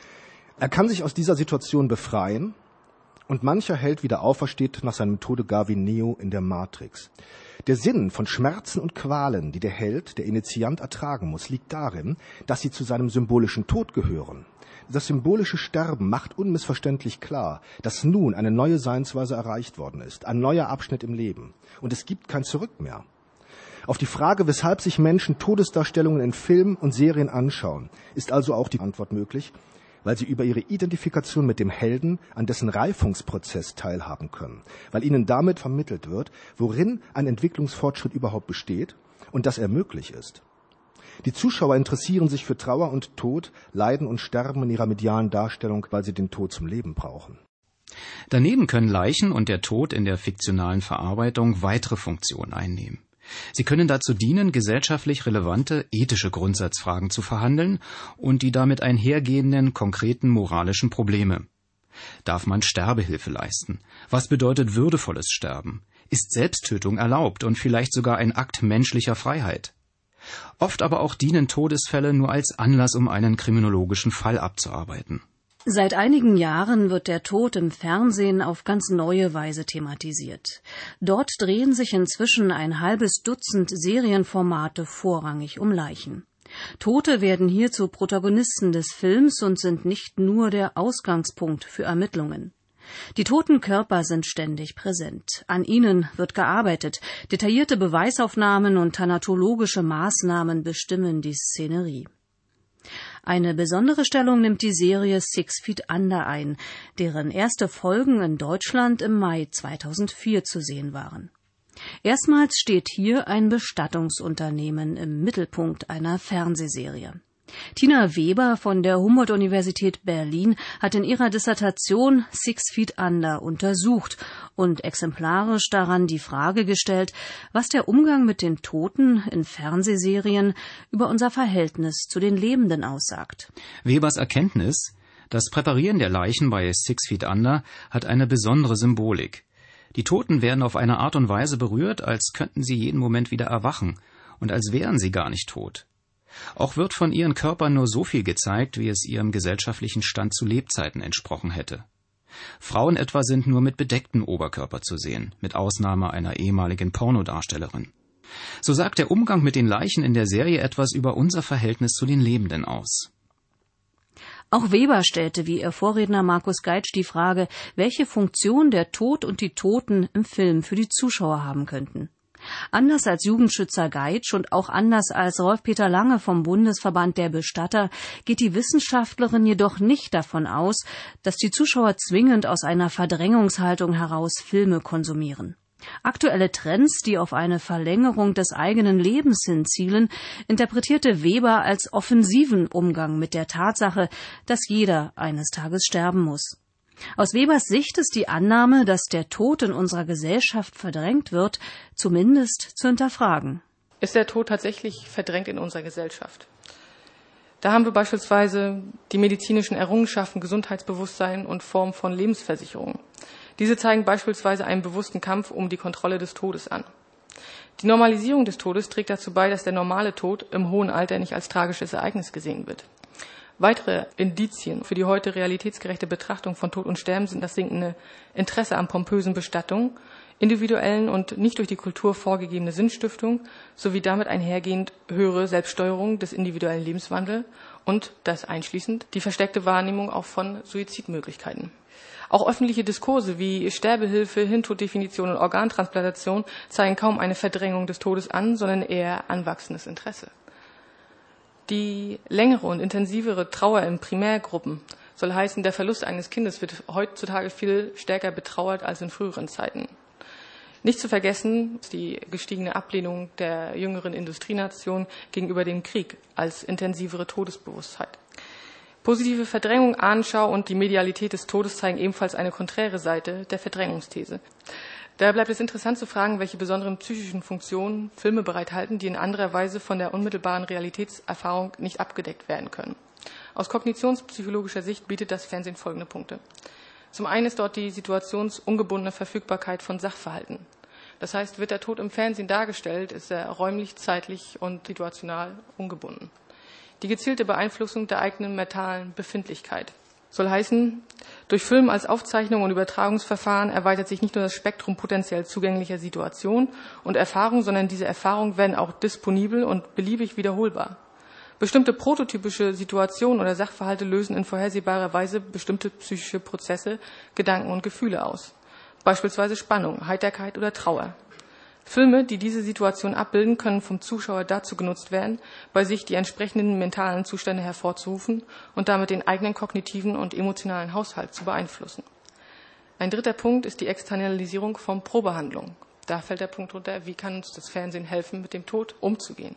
Er kann sich aus dieser Situation befreien und mancher Held wieder aufersteht nach seinem Tode gar wie Neo in der Matrix. Der Sinn von Schmerzen und Qualen, die der Held, der Initiant, ertragen muss, liegt darin, dass sie zu seinem symbolischen Tod gehören. Das symbolische Sterben macht unmissverständlich klar, dass nun eine neue Seinsweise erreicht worden ist, ein neuer Abschnitt im Leben. Und es gibt kein Zurück mehr. Auf die Frage, weshalb sich Menschen Todesdarstellungen in Filmen und Serien anschauen, ist also auch die Antwort möglich, weil sie über ihre Identifikation mit dem Helden an dessen Reifungsprozess teilhaben können, weil ihnen damit vermittelt wird, worin ein Entwicklungsfortschritt überhaupt besteht und dass er möglich ist. Die Zuschauer interessieren sich für Trauer und Tod, Leiden und Sterben in ihrer medialen Darstellung, weil sie den Tod zum Leben brauchen. Daneben können Leichen und der Tod in der fiktionalen Verarbeitung weitere Funktionen einnehmen. Sie können dazu dienen, gesellschaftlich relevante ethische Grundsatzfragen zu verhandeln und die damit einhergehenden konkreten moralischen Probleme. Darf man Sterbehilfe leisten? Was bedeutet würdevolles Sterben? Ist Selbsttötung erlaubt und vielleicht sogar ein Akt menschlicher Freiheit? Oft aber auch dienen Todesfälle nur als Anlass, um einen kriminologischen Fall abzuarbeiten. Seit einigen Jahren wird der Tod im Fernsehen auf ganz neue Weise thematisiert. Dort drehen sich inzwischen ein halbes Dutzend Serienformate vorrangig um Leichen. Tote werden hier zu Protagonisten des Films und sind nicht nur der Ausgangspunkt für Ermittlungen. Die toten Körper sind ständig präsent. An ihnen wird gearbeitet. Detaillierte Beweisaufnahmen und thanatologische Maßnahmen bestimmen die Szenerie. Eine besondere Stellung nimmt die Serie Six Feet Under ein, deren erste Folgen in Deutschland im Mai zweitausendvier zu sehen waren. Erstmals steht hier ein Bestattungsunternehmen im Mittelpunkt einer Fernsehserie. Tina Weber von der Humboldt-Universität Berlin hat in ihrer Dissertation Six Feet Under untersucht und exemplarisch daran die Frage gestellt, was der Umgang mit den Toten in Fernsehserien über unser Verhältnis zu den Lebenden aussagt. Webers Erkenntnis: Das Präparieren der Leichen bei Six Feet Under hat eine besondere Symbolik. Die Toten werden auf eine Art und Weise berührt, als könnten sie jeden Moment wieder erwachen und als wären sie gar nicht tot. Auch wird von ihren Körpern nur so viel gezeigt, wie es ihrem gesellschaftlichen Stand zu Lebzeiten entsprochen hätte. Frauen etwa sind nur mit bedecktem Oberkörper zu sehen, mit Ausnahme einer ehemaligen Pornodarstellerin. So sagt der Umgang mit den Leichen in der Serie etwas über unser Verhältnis zu den Lebenden aus. Auch Weber stellte wie ihr Vorredner Markus Geitsch die Frage, welche Funktion der Tod und die Toten im Film für die Zuschauer haben könnten. Anders als Jugendschützer Geitsch und auch anders als Rolf-Peter Lange vom Bundesverband der Bestatter geht die Wissenschaftlerin jedoch nicht davon aus, dass die Zuschauer zwingend aus einer Verdrängungshaltung heraus Filme konsumieren. Aktuelle Trends, die auf eine Verlängerung des eigenen Lebens hinzielen, interpretierte Weber als offensiven Umgang mit der Tatsache, dass jeder eines Tages sterben muss. Aus Webers Sicht ist die Annahme, dass der Tod in unserer Gesellschaft verdrängt wird, zumindest zu hinterfragen. Ist der Tod tatsächlich verdrängt in unserer Gesellschaft? Da haben wir beispielsweise die medizinischen Errungenschaften, Gesundheitsbewusstsein und Formen von Lebensversicherung. Diese zeigen beispielsweise einen bewussten Kampf um die Kontrolle des Todes an. Die Normalisierung des Todes trägt dazu bei, dass der normale Tod im hohen Alter nicht als tragisches Ereignis gesehen wird. Weitere Indizien für die heute realitätsgerechte Betrachtung von Tod und Sterben sind das sinkende Interesse an pompösen Bestattungen, individuellen und nicht durch die Kultur vorgegebene Sinnstiftung sowie damit einhergehend höhere Selbststeuerung des individuellen Lebenswandels und das einschließend die versteckte Wahrnehmung auch von Suizidmöglichkeiten. Auch öffentliche Diskurse wie Sterbehilfe, Hintoddefinition und Organtransplantation zeigen kaum eine Verdrängung des Todes an, sondern eher anwachsendes Interesse. Die längere und intensivere Trauer in Primärgruppen soll heißen, der Verlust eines Kindes wird heutzutage viel stärker betrauert als in früheren Zeiten. Nicht zu vergessen ist die gestiegene Ablehnung der jüngeren Industrienation gegenüber dem Krieg als intensivere Todesbewusstheit. Positive Verdrängung, Ahnenschau und die Medialität des Todes zeigen ebenfalls eine konträre Seite der Verdrängungsthese. Daher bleibt es interessant zu fragen, welche besonderen psychischen Funktionen Filme bereithalten, die in anderer Weise von der unmittelbaren Realitätserfahrung nicht abgedeckt werden können. Aus kognitionspsychologischer Sicht bietet das Fernsehen folgende Punkte. Zum einen ist dort die situationsungebundene Verfügbarkeit von Sachverhalten. Das heißt, wird der Tod im Fernsehen dargestellt, ist er räumlich, zeitlich und situational ungebunden. Die gezielte Beeinflussung der eigenen mentalen Befindlichkeit soll heißen, durch Film als Aufzeichnung und Übertragungsverfahren erweitert sich nicht nur das Spektrum potenziell zugänglicher Situationen und Erfahrungen, sondern diese Erfahrungen werden auch disponibel und beliebig wiederholbar. Bestimmte prototypische Situationen oder Sachverhalte lösen in vorhersehbarer Weise bestimmte psychische Prozesse, Gedanken und Gefühle aus. Beispielsweise Spannung, Heiterkeit oder Trauer. Filme, die diese Situation abbilden, können vom Zuschauer dazu genutzt werden, bei sich die entsprechenden mentalen Zustände hervorzurufen und damit den eigenen kognitiven und emotionalen Haushalt zu beeinflussen. Ein dritter Punkt ist die Externalisierung von Probehandlungen. Da fällt der Punkt runter, wie kann uns das Fernsehen helfen, mit dem Tod umzugehen.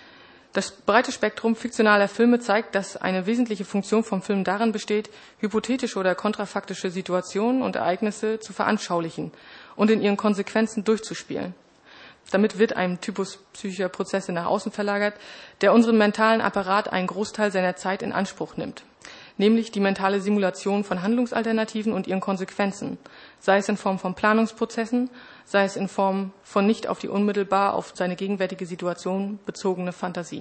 Das breite Spektrum fiktionaler Filme zeigt, dass eine wesentliche Funktion vom Film darin besteht, hypothetische oder kontrafaktische Situationen und Ereignisse zu veranschaulichen und in ihren Konsequenzen durchzuspielen. Damit wird ein Typus psychischer Prozesse nach außen verlagert, der unseren mentalen Apparat einen Großteil seiner Zeit in Anspruch nimmt, nämlich die mentale Simulation von Handlungsalternativen und ihren Konsequenzen, sei es in Form von Planungsprozessen, sei es in Form von nicht auf die unmittelbar auf seine gegenwärtige Situation bezogene Fantasie.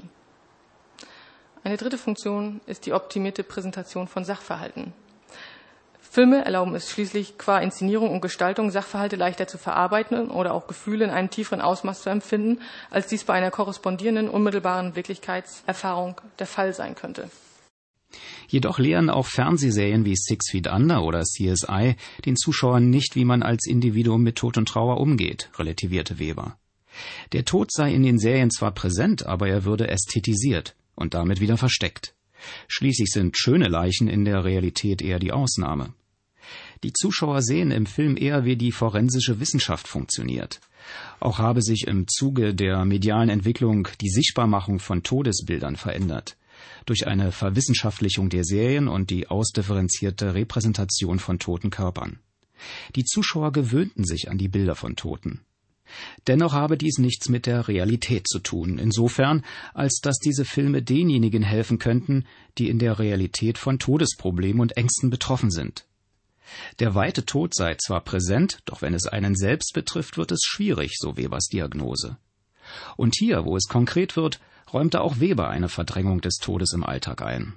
Eine dritte Funktion ist die optimierte Präsentation von Sachverhalten. Filme erlauben es schließlich qua Inszenierung und Gestaltung, Sachverhalte leichter zu verarbeiten oder auch Gefühle in einem tieferen Ausmaß zu empfinden, als dies bei einer korrespondierenden, unmittelbaren Wirklichkeitserfahrung der Fall sein könnte. Jedoch lehren auch Fernsehserien wie Six Feet Under oder C S I den Zuschauern nicht, wie man als Individuum mit Tod und Trauer umgeht, relativierte Weber. Der Tod sei in den Serien zwar präsent, aber er würde ästhetisiert und damit wieder versteckt. Schließlich sind schöne Leichen in der Realität eher die Ausnahme. Die Zuschauer sehen im Film eher, wie die forensische Wissenschaft funktioniert. Auch habe sich im Zuge der medialen Entwicklung die Sichtbarmachung von Todesbildern verändert. Durch eine Verwissenschaftlichung der Serien und die ausdifferenzierte Repräsentation von toten Körpern. Die Zuschauer gewöhnten sich an die Bilder von Toten. Dennoch habe dies nichts mit der Realität zu tun, insofern, als dass diese Filme denjenigen helfen könnten, die in der Realität von Todesproblemen und Ängsten betroffen sind. Der weite Tod sei zwar präsent, doch wenn es einen selbst betrifft, wird es schwierig, so Webers Diagnose. Und hier, wo es konkret wird, räumte auch Weber eine Verdrängung des Todes im Alltag ein.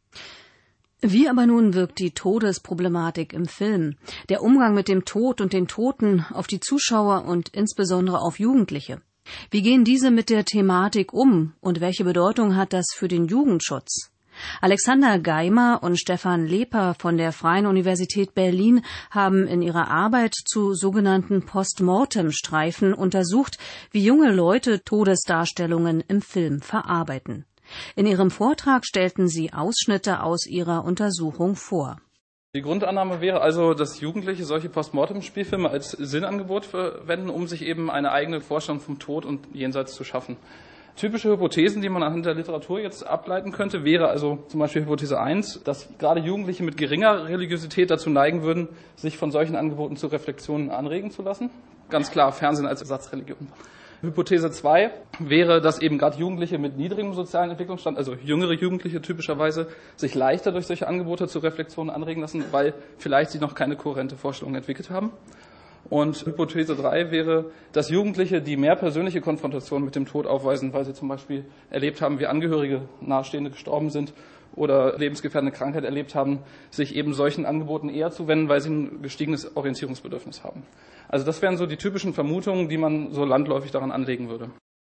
Wie aber nun wirkt die Todesproblematik im Film, der Umgang mit dem Tod und den Toten auf die Zuschauer und insbesondere auf Jugendliche? Wie gehen diese mit der Thematik um und welche Bedeutung hat das für den Jugendschutz? Alexander Geimer und Stefan Leper von der Freien Universität Berlin haben in ihrer Arbeit zu sogenannten Postmortem-Streifen untersucht, wie junge Leute Todesdarstellungen im Film verarbeiten. In ihrem Vortrag stellten sie Ausschnitte aus ihrer Untersuchung vor. Die Grundannahme wäre also, dass Jugendliche solche Postmortem-Spielfilme als Sinnangebot verwenden, um sich eben eine eigene Vorstellung vom Tod und Jenseits zu schaffen. Typische Hypothesen, die man anhand der Literatur jetzt ableiten könnte, wäre also zum Beispiel Hypothese eins, dass gerade Jugendliche mit geringer Religiosität dazu neigen würden, sich von solchen Angeboten zu Reflexionen anregen zu lassen. Ganz klar Fernsehen als Ersatzreligion. Hypothese zwei wäre, dass eben gerade Jugendliche mit niedrigem sozialen Entwicklungsstand, also jüngere Jugendliche typischerweise, sich leichter durch solche Angebote zur Reflexion anregen lassen, weil vielleicht sie noch keine kohärente Vorstellung entwickelt haben. Und Hypothese drei wäre, dass Jugendliche, die mehr persönliche Konfrontation mit dem Tod aufweisen, weil sie zum Beispiel erlebt haben, wie Angehörige, Nahestehende gestorben sind oder lebensgefährdende Krankheit erlebt haben, sich eben solchen Angeboten eher zuwenden, weil sie ein gestiegenes Orientierungsbedürfnis haben. Also das wären so die typischen Vermutungen, die man so landläufig daran anlegen würde.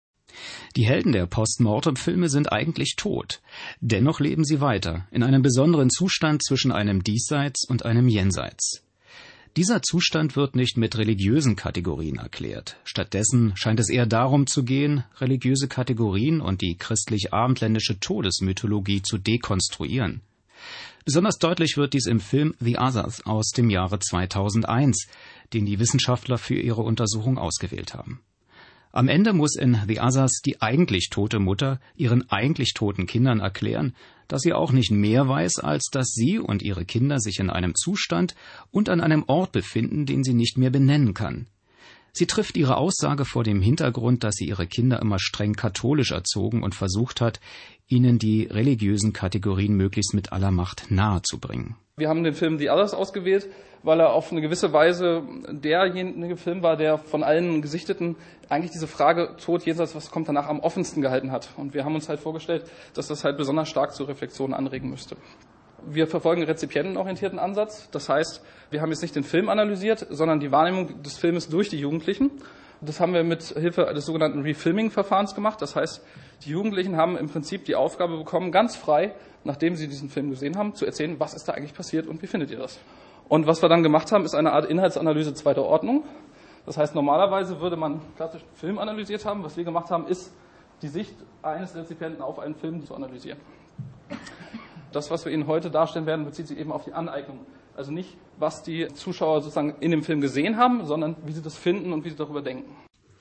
Die Helden der Postmortem-Filme sind eigentlich tot. Dennoch leben sie weiter, in einem besonderen Zustand zwischen einem Diesseits und einem Jenseits. Dieser Zustand wird nicht mit religiösen Kategorien erklärt. Stattdessen scheint es eher darum zu gehen, religiöse Kategorien und die christlich-abendländische Todesmythologie zu dekonstruieren. Besonders deutlich wird dies im Film The Others aus dem Jahre zweitausendeins, den die Wissenschaftler für ihre Untersuchung ausgewählt haben. Am Ende muss in The Others die eigentlich tote Mutter ihren eigentlich toten Kindern erklären, dass sie auch nicht mehr weiß, als dass sie und ihre Kinder sich in einem Zustand und an einem Ort befinden, den sie nicht mehr benennen kann. Sie trifft ihre Aussage vor dem Hintergrund, dass sie ihre Kinder immer streng katholisch erzogen und versucht hat, ihnen die religiösen Kategorien möglichst mit aller Macht nahezubringen. Wir haben den Film The Others ausgewählt, weil er auf eine gewisse Weise derjenige Film war, der von allen Gesichteten eigentlich diese Frage Tod jenseits, was kommt danach, am offensten gehalten hat. Und wir haben uns halt vorgestellt, dass das halt besonders stark zur Reflexion anregen müsste. Wir verfolgen einen rezipientenorientierten Ansatz. Das heißt, wir haben jetzt nicht den Film analysiert, sondern die Wahrnehmung des Filmes durch die Jugendlichen. Das haben wir mit Hilfe des sogenannten Refilming-Verfahrens gemacht. Das heißt, die Jugendlichen haben im Prinzip die Aufgabe bekommen, ganz frei, nachdem sie diesen Film gesehen haben, zu erzählen, was ist da eigentlich passiert und wie findet ihr das? Und was wir dann gemacht haben, ist eine Art Inhaltsanalyse zweiter Ordnung. Das heißt, normalerweise würde man klassisch einen Film analysiert haben. Was wir gemacht haben, ist, die Sicht eines Rezipienten auf einen Film zu analysieren. Das, was wir Ihnen heute darstellen werden, bezieht sich eben auf die Aneignung. Also nicht, was die Zuschauer sozusagen in dem Film gesehen haben, sondern wie sie das finden und wie sie darüber denken.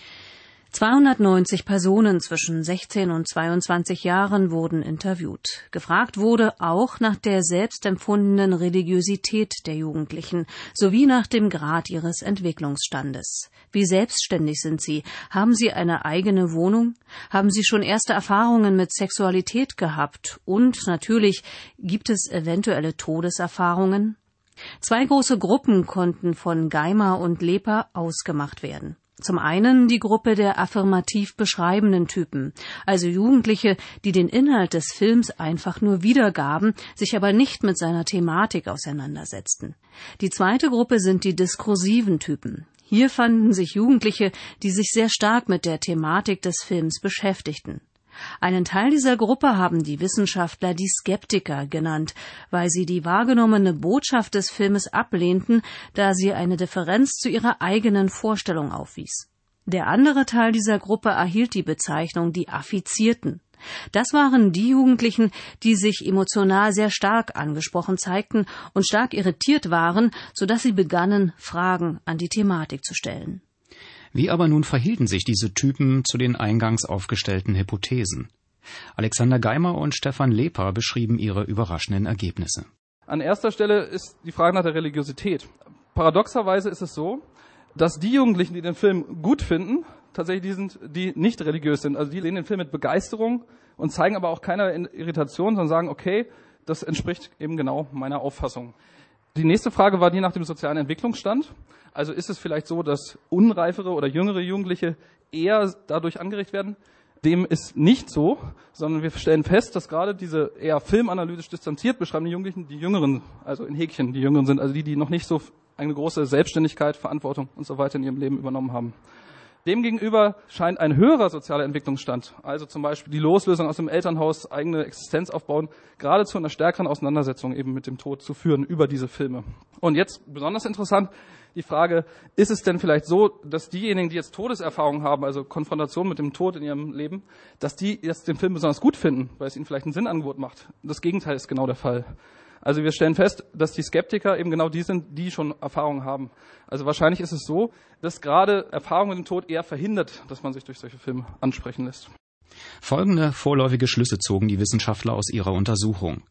zweihundertneunzig Personen zwischen sechzehn und zweiundzwanzig Jahren wurden interviewt. Gefragt wurde auch nach der selbstempfundenen Religiosität der Jugendlichen sowie nach dem Grad ihres Entwicklungsstandes. Wie selbstständig sind sie? Haben sie eine eigene Wohnung? Haben sie schon erste Erfahrungen mit Sexualität gehabt? Und natürlich, gibt es eventuelle Todeserfahrungen? Zwei große Gruppen konnten von Geimer und Leper ausgemacht werden. Zum einen die Gruppe der affirmativ beschreibenden Typen, also Jugendliche, die den Inhalt des Films einfach nur wiedergaben, sich aber nicht mit seiner Thematik auseinandersetzten. Die zweite Gruppe sind die diskursiven Typen. Hier fanden sich Jugendliche, die sich sehr stark mit der Thematik des Films beschäftigten. Einen Teil dieser Gruppe haben die Wissenschaftler die Skeptiker genannt, weil sie die wahrgenommene Botschaft des Filmes ablehnten, da sie eine Differenz zu ihrer eigenen Vorstellung aufwies. Der andere Teil dieser Gruppe erhielt die Bezeichnung die Affizierten. Das waren die Jugendlichen, die sich emotional sehr stark angesprochen zeigten und stark irritiert waren, sodass sie begannen, Fragen an die Thematik zu stellen. Wie aber nun verhielten sich diese Typen zu den eingangs aufgestellten Hypothesen? Alexander Geimer und Stefan Leper beschrieben ihre überraschenden Ergebnisse. An erster Stelle ist die Frage nach der Religiosität. Paradoxerweise ist es so, dass die Jugendlichen, die den Film gut finden, tatsächlich die sind, die nicht religiös sind. Also die sehen den Film mit Begeisterung und zeigen aber auch keine Irritation, sondern sagen, okay, das entspricht eben genau meiner Auffassung. Die nächste Frage war die nach dem sozialen Entwicklungsstand. Also ist es vielleicht so, dass unreifere oder jüngere Jugendliche eher dadurch angeregt werden? Dem ist nicht so, sondern wir stellen fest, dass gerade diese eher filmanalytisch distanziert beschreibenden Jugendlichen, die Jüngeren, also in Häkchen die Jüngeren sind, also die, die noch nicht so eine große Selbstständigkeit, Verantwortung und so weiter in ihrem Leben übernommen haben. Demgegenüber scheint ein höherer sozialer Entwicklungsstand, also zum Beispiel die Loslösung aus dem Elternhaus, eigene Existenz aufbauen, gerade zu einer stärkeren Auseinandersetzung eben mit dem Tod zu führen über diese Filme. Und jetzt besonders interessant die Frage, ist es denn vielleicht so, dass diejenigen, die jetzt Todeserfahrungen haben, also Konfrontation mit dem Tod in ihrem Leben, dass die jetzt den Film besonders gut finden, weil es ihnen vielleicht ein Sinnangebot macht? Das Gegenteil ist genau der Fall. Also wir stellen fest, dass die Skeptiker eben genau die sind, die schon Erfahrungen haben. Also wahrscheinlich ist es so, dass gerade Erfahrung mit dem Tod eher verhindert, dass man sich durch solche Filme ansprechen lässt. Folgende vorläufige Schlüsse zogen die Wissenschaftler aus ihrer Untersuchung.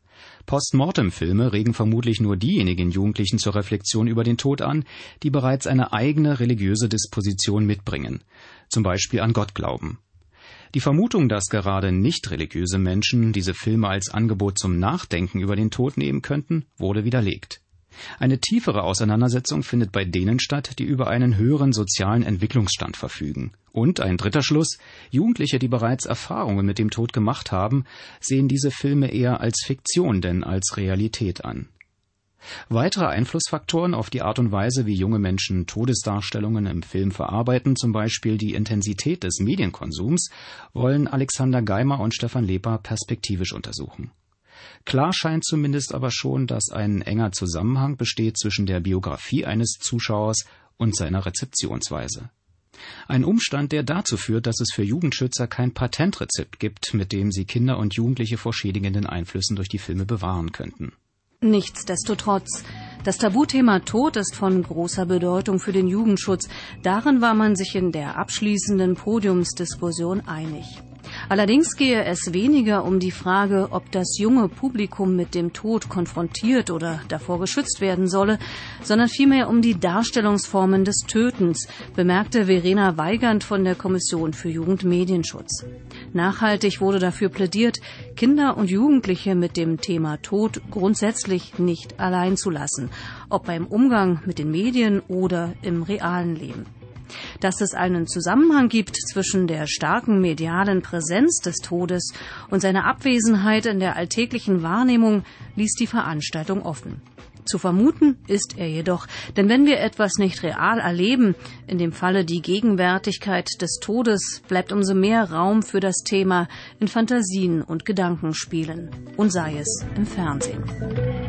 Postmortem-Filme regen vermutlich nur diejenigen Jugendlichen zur Reflexion über den Tod an, die bereits eine eigene religiöse Disposition mitbringen, zum Beispiel an Gott glauben. Die Vermutung, dass gerade nicht religiöse Menschen diese Filme als Angebot zum Nachdenken über den Tod nehmen könnten, wurde widerlegt. Eine tiefere Auseinandersetzung findet bei denen statt, die über einen höheren sozialen Entwicklungsstand verfügen. Und ein dritter Schluss: Jugendliche, die bereits Erfahrungen mit dem Tod gemacht haben, sehen diese Filme eher als Fiktion denn als Realität an. Weitere Einflussfaktoren auf die Art und Weise, wie junge Menschen Todesdarstellungen im Film verarbeiten, zum Beispiel die Intensität des Medienkonsums, wollen Alexander Geimer und Stefan Leper perspektivisch untersuchen. Klar scheint zumindest aber schon, dass ein enger Zusammenhang besteht zwischen der Biografie eines Zuschauers und seiner Rezeptionsweise. Ein Umstand, der dazu führt, dass es für Jugendschützer kein Patentrezept gibt, mit dem sie Kinder und Jugendliche vor schädigenden Einflüssen durch die Filme bewahren könnten. Nichtsdestotrotz, das Tabuthema Tod ist von großer Bedeutung für den Jugendschutz. Darin war man sich in der abschließenden Podiumsdiskussion einig. Allerdings gehe es weniger um die Frage, ob das junge Publikum mit dem Tod konfrontiert oder davor geschützt werden solle, sondern vielmehr um die Darstellungsformen des Tötens, bemerkte Verena Weigand von der Kommission für Jugendmedienschutz. Nachhaltig wurde dafür plädiert, Kinder und Jugendliche mit dem Thema Tod grundsätzlich nicht allein zu lassen, ob beim Umgang mit den Medien oder im realen Leben. Dass es einen Zusammenhang gibt zwischen der starken medialen Präsenz des Todes und seiner Abwesenheit in der alltäglichen Wahrnehmung, ließ die Veranstaltung offen. Zu vermuten ist er jedoch, denn wenn wir etwas nicht real erleben, in dem Falle die Gegenwärtigkeit des Todes, bleibt umso mehr Raum für das Thema in Fantasien und Gedankenspielen, und sei es im Fernsehen.